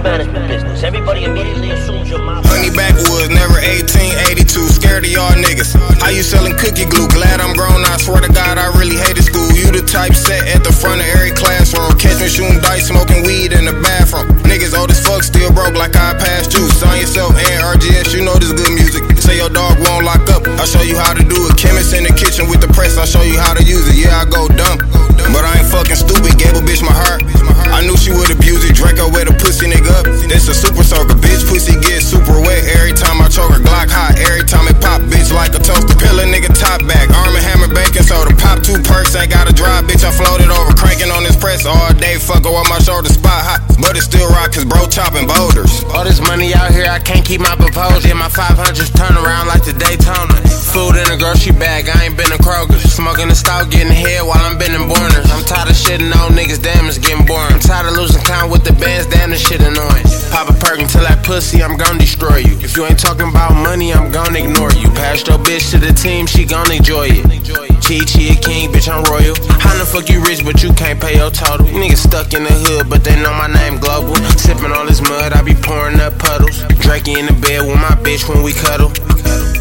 management business. Everybody immediately assumes you're my Honey backwoods, never 1882. Scared of y'all niggas. How you selling cookie glue? Glad I'm grown, I swear to God, I really hated school. You the type set at the front of every classroom. Catch me shooting dice, smoking weed in the bathroom. Niggas old as fuck, still broke like I passed juice. Sign yourself and RGS, you know this good music. Say your dog won't lock up, I'll show you how to do it. Chemist in the kitchen with the press, I'll show you how to use it. Yeah, I go dumb, but I ain't fucking stupid. Gave a bitch my heart, I knew she would abuse it. Draco with a pussy nigga up, this a super soaker. Bitch pussy get super wet every time I choke her. Glock hot every time it pop, bitch like a toaster. Pill a nigga top back, Arm & Hammer baking soda. Pop 2 perks, ain't got a drive, bitch I floated over. Cranking on this press all day, fuck on my shoulder. Spot hot, but it still rock cause bro chopping boulders. All this money out here, I can't keep my proposal. Yeah, my 500s turn around like the Daytona. Food in a grocery bag, I ain't been to Kroger's. Smoking the stout, getting head while I'm bending borners. I'm tired of shitting on niggas, damn it's getting boring. I'm tired of losing count with the bands, damn this shit annoying. Pop a perk until that pussy, I'm gon' destroy you. If you ain't talking about money, I'm gon' ignore you. Pass your bitch to the team, she gon' enjoy it. Chi a king, bitch I'm royal. How the fuck you rich but you can't pay your total? Niggas stuck in the hood but they know my name global. Sipping all this mud, I be pouring up puddles. Drakey in the bed with my bitch when we cuddle.